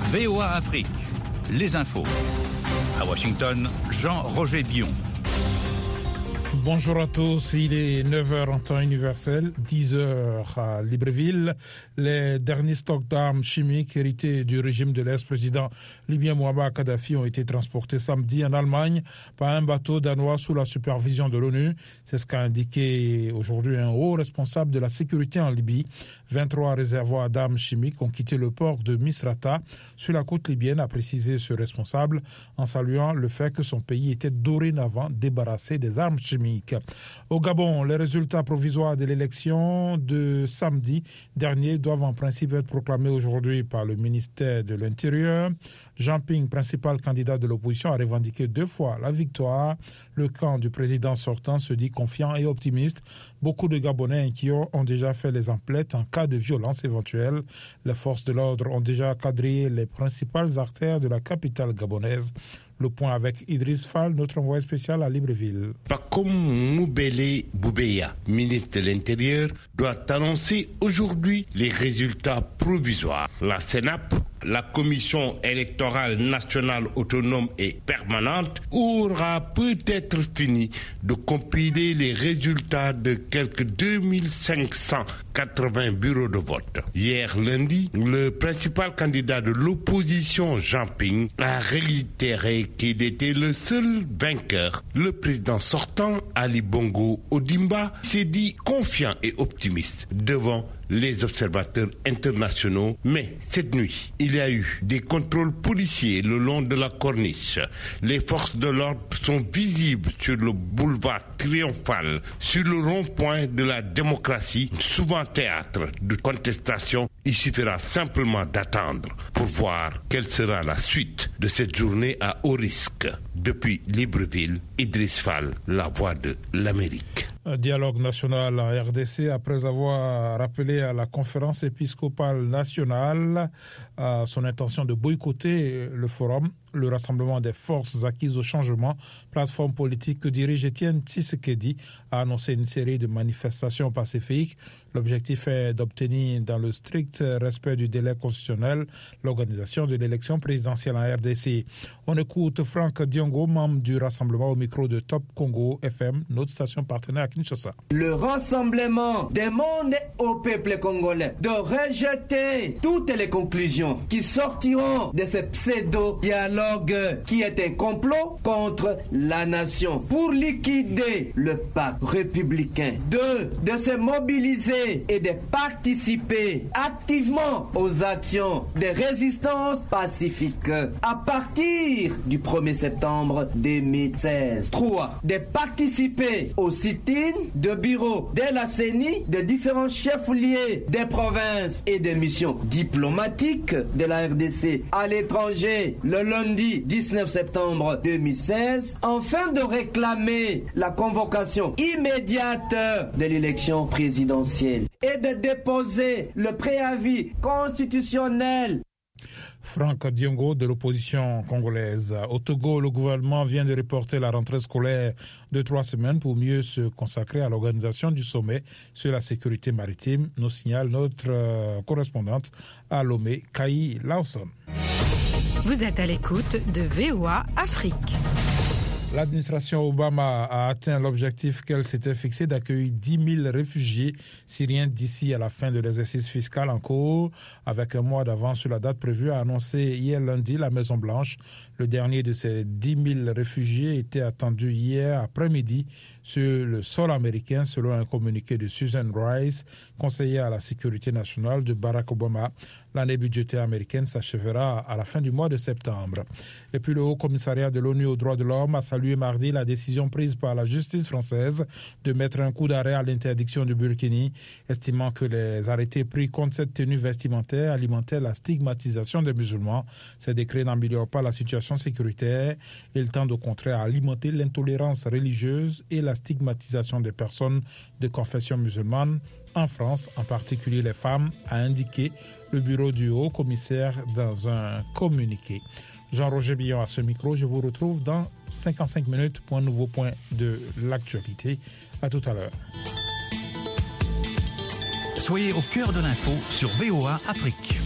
VOA Afrique, les infos. À Washington, Jean-Roger Bion. Bonjour à tous, il est 9h en temps universel, 10h à Libreville. Les derniers stocks d'armes chimiques hérités du régime de l'ex-président libyen Mouammar Kadhafi ont été transportés samedi en Allemagne par un bateau danois sous la supervision de l'ONU. C'est ce qu'a indiqué aujourd'hui un haut responsable de la sécurité en Libye. 23 réservoirs d'armes chimiques ont quitté le port de Misrata sur la côte libyenne, a précisé ce responsable, en saluant le fait que son pays était dorénavant débarrassé des armes chimiques. Au Gabon, les résultats provisoires de l'élection de samedi dernier doivent en principe être proclamés aujourd'hui par le ministère de l'Intérieur. Jean Ping, principal candidat de l'opposition, a revendiqué 2 fois la victoire. Le camp du président sortant se dit confiant et optimiste. Beaucoup de Gabonais inquiets ont déjà fait les emplettes en cas de violence éventuelle. Les forces de l'ordre ont déjà quadrillé les principales artères de la capitale gabonaise. Le point avec Idriss Fall, notre envoyé spécial à Libreville. Pakom Moubele Boubeya, ministre de l'Intérieur, doit annoncer aujourd'hui les résultats provisoires. La CENAP, la Commission électorale nationale autonome et permanente, aura peut-être fini de compiler les résultats de quelques 2580 bureaux de vote. Hier lundi, le principal candidat de l'opposition, Jean Ping, a réitéré qu'il était le seul vainqueur. Le président sortant, Ali Bongo Ondimba, s'est dit confiant et optimiste devant les observateurs internationaux. Mais cette nuit, il y a eu des contrôles policiers le long de la corniche. Les forces de l'ordre sont visibles sur le boulevard Triomphal, sur le rond-point de la démocratie, souvent théâtre de contestation. Il suffira simplement d'attendre pour voir quelle sera la suite de cette journée à haut risque. Depuis Libreville, Idriss Fall, la voix de l'Amérique. Un dialogue national en RDC après avoir rappelé à la conférence épiscopale nationale son intention de boycotter le forum, le rassemblement des forces acquises au changement, plateforme politique que dirige Étienne Tshisekedi, a annoncé une série de manifestations pacifiques. L'objectif est d'obtenir, dans le strict respect du délai constitutionnel, l'organisation de l'élection présidentielle en RDC. On écoute Franck Diongo, membre du rassemblement, au micro de Top Congo FM, notre station partenaire à Kinshasa. Le rassemblement demande au peuple congolais de rejeter toutes les conclusions qui sortiront de ce pseudo-dialogue qui est un complot contre la nation pour liquider le pacte républicain. De se mobiliser et de participer activement aux actions de résistance pacifique à partir du 1er septembre 2016. 3. De participer au sit-in de bureaux de la CENI, de différents chefs-lieux des provinces et des missions diplomatiques de la RDC à l'étranger le lundi 19 septembre 2016, afin de réclamer la convocation immédiate de l'élection présidentielle et de déposer le préavis constitutionnel. Franck Diongo de l'opposition congolaise. Au Togo, le gouvernement vient de reporter la rentrée scolaire de 3 semaines pour mieux se consacrer à l'organisation du sommet sur la sécurité maritime, nous signale notre correspondante à Lomé, Kaï Lawson. Vous êtes à l'écoute de VOA Afrique. L'administration Obama a atteint l'objectif qu'elle s'était fixé d'accueillir 10 000 réfugiés syriens d'ici à la fin de l'exercice fiscal en cours. Avec un mois d'avance sur la date prévue, a annoncé hier lundi la Maison-Blanche. Le dernier de ces 10 000 réfugiés était attendu hier après-midi sur le sol américain, selon un communiqué de Susan Rice, conseillère à la sécurité nationale de Barack Obama. L'année budgétaire américaine s'achèvera à la fin du mois de septembre. Et puis le Haut Commissariat de l'ONU aux droits de l'homme a salué mardi la décision prise par la justice française de mettre un coup d'arrêt à l'interdiction du burkini, estimant que les arrêtés pris contre cette tenue vestimentaire alimentaient la stigmatisation des musulmans. Ces décrets n'améliorent pas la situation sécuritaire. Ils tendent au contraire à alimenter l'intolérance religieuse et la stigmatisation des personnes de confession musulmane. En France, en particulier les femmes, a indiqué le bureau du haut commissaire dans un communiqué. Jean-Roger Bion à ce micro, je vous retrouve dans 55 minutes pour un nouveau point de l'actualité. À tout à l'heure. Soyez au cœur de l'info sur VOA Afrique.